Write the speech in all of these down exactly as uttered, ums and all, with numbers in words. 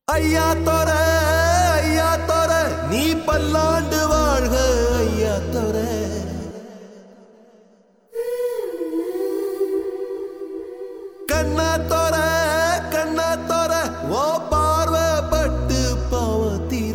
ஐயா தோர ஐயா தோர நீ பல்லாண்டு வாழ்க ஐயா தோர கண்ணா தோர கண்ணா தோர ஓ பார்வை பட்டு பாவத்தீர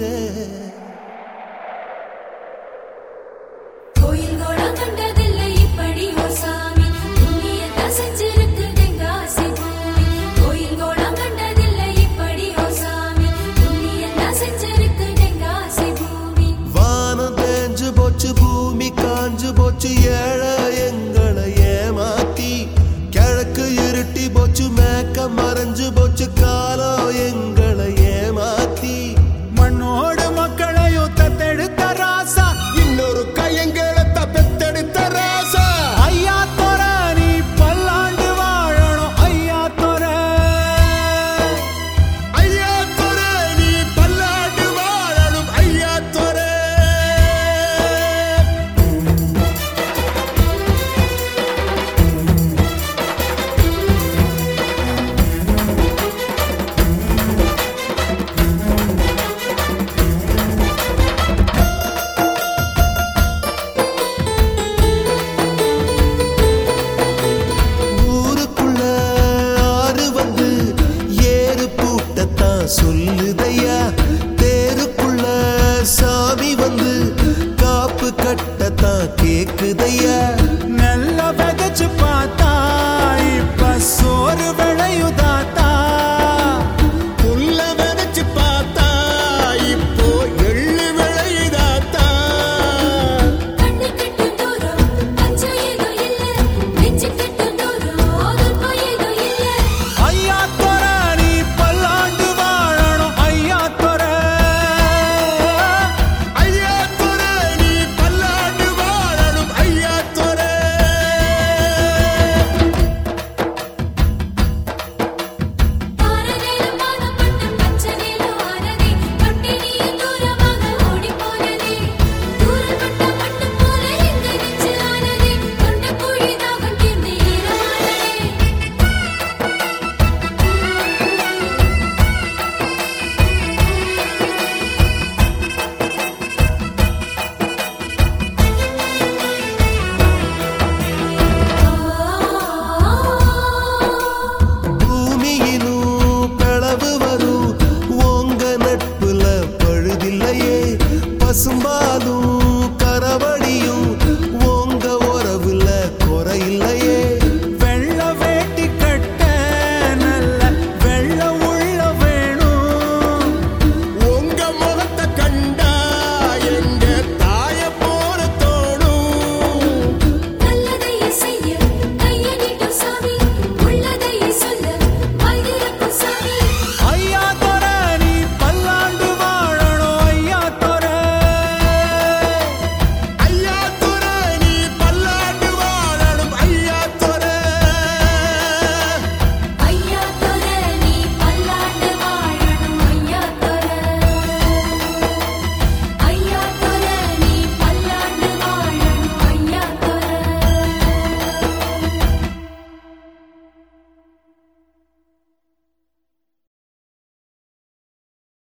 கோயில் கோடா கண்டதில்லை இப்படி ஓ சாமி புண்ணியத்தை செஞ்சிருக்கு தெங்காசி பூமி கோயில் கோடா கண்டதில்லை இப்படி ஓ சாமி புண்ணியத்தை செஞ்சிருக்கு தெங்காசி பூமி வானம் தேஞ்சு போச்சு பூமி காஞ்சு போச்சு ஏழை எங்களை ஏமாத்தி கிழக்கு இருட்டி போச்சு மேக்க மறைஞ்சு போச்சு காலம் எங்களை ஏமாத்தி மண்ணோடு மக்களையும் தத்தெடுத்த ராசா இன்னொரு கையங்களை தப்பெத்தெடுத்த ராசா ஐயா தோர நீ பல்லாண்டு வாழணும் ஐயா தோர ஐயா தோர நீ பல்லாண்டு வாழணும் ஐயா தோர ஊருக்குள்ள ஆறு வந்து ஏறு பூட்டத்தான் சொல்லுதையா